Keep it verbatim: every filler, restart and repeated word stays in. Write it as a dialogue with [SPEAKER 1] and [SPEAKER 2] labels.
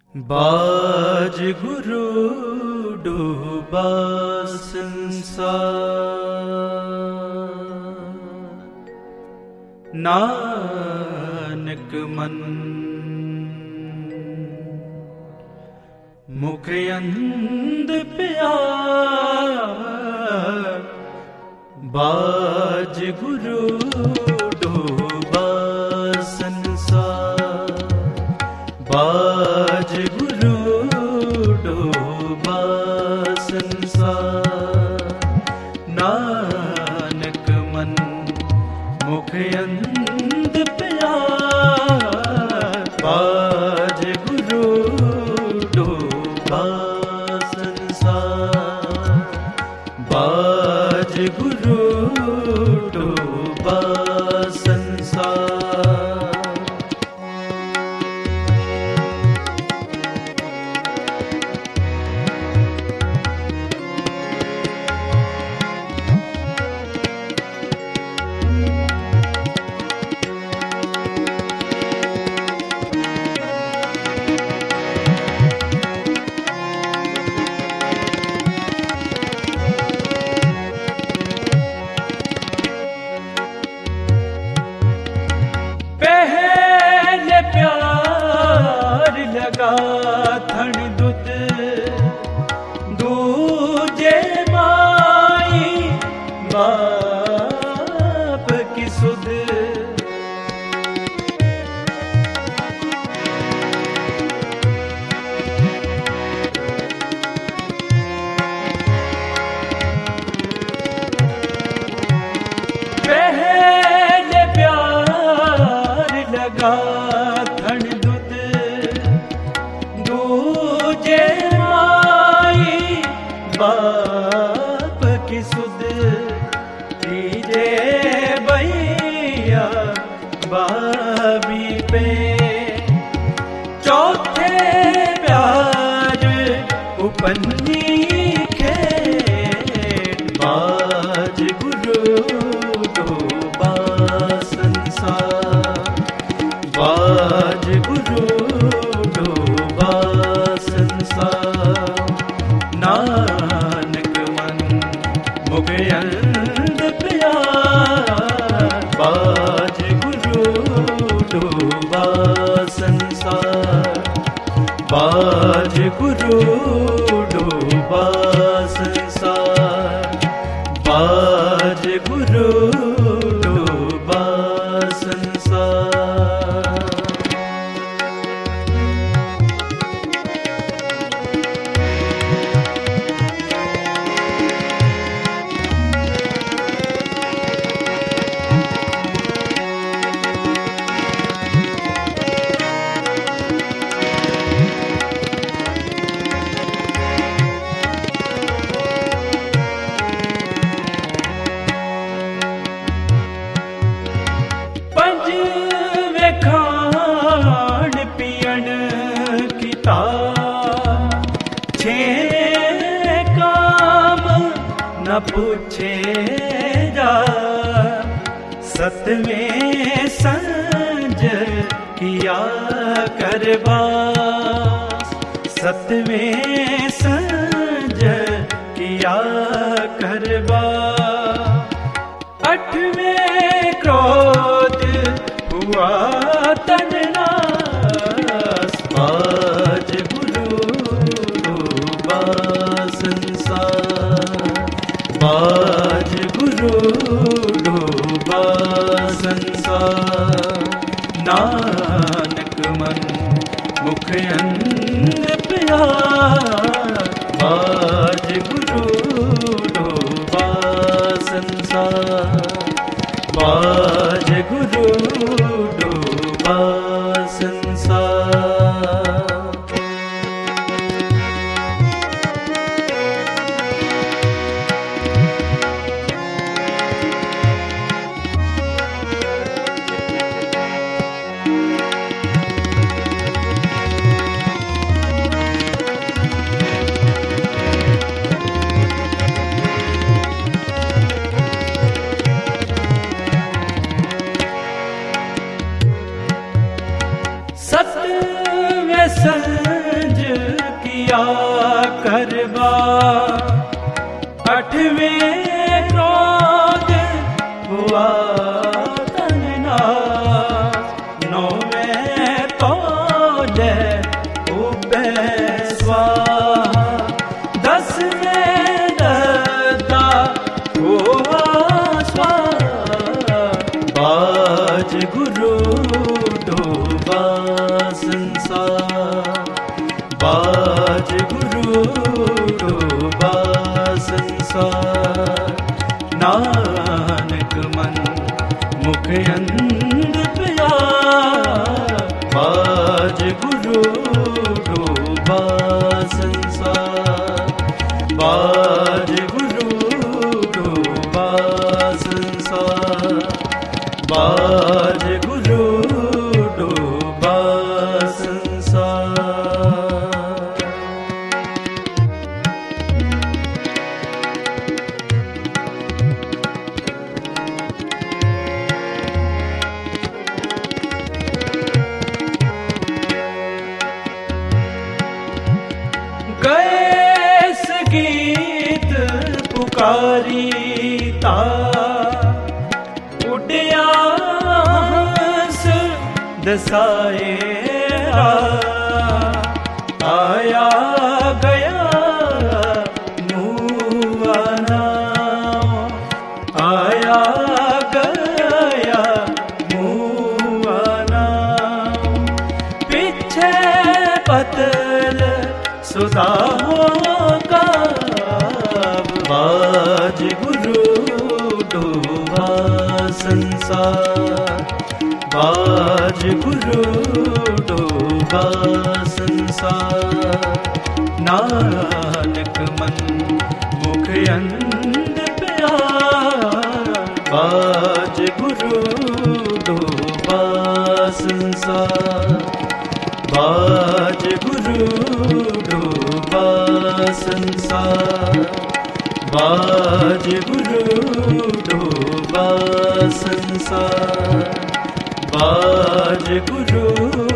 [SPEAKER 1] बाज गुरु डूबा संसार, नानक मन मुख अंध प्यार। बाज गुरु डूबा संसार, बाज गुरु डूबा संसार, नानक मन मुख अंध प्यार। बाज गुरु डूबा संसार, बाज गुरु डूबा संसार। पहले प्यार लगा थन दुध, दूजे माई बाप की सुध। पहले प्यार लगा थन दुध, दूजे माई बाप की सुध। तीजे भैया बाबी पे, चौथे प्यार उपन्नी खेत। बाज गुरु डूबा संसार, बाज गुरु डूबा संसार, नानक मन मुख अंध प्यार। बाज गुरु डूबा संसार, बाज गुरु डूबा संसार, बाज गुरु डूबा संसार। पंजवे खान पियन किता, छे काम न पूछे जा। सतवें संज किया करबास, सतवें संज किया करबास। अठवें क्रोध हुआ तननास। बाज गुरु डूबा संसार, बाज गुरु डूबा संसार, नानक मन मुख अंध प्यार। बाज गुरु डूबा संसार, बाज गुरु डूबा संसार। सतवें संज किया करबा अठवें क्रोध हुआ तननास नौवें तोले उबे स्वाहा दसवें दत्ता हुआ स्वाहा बाज गुरु डोबा संसार बाज गुरु डोबा संसार नानक मन मुख अंध प्यार बाज गुरु डोबा संसार बाज गुरु डोबा संसार बाज गुरु डोबा संसार। कैस गीत पुकारीता उड़िया हंस दसाए आया गया मुआना आया गया मुआना पीछे पतल सुधा होगा बाज गुरु डोबा संसार बाज गुरु डोबा संसार नानक मन मुख अंध प्यार बाज गुरु डोबा संसार बाज गुरु डोबा संसार बाज गुरु डोबा संसार बाज गुरु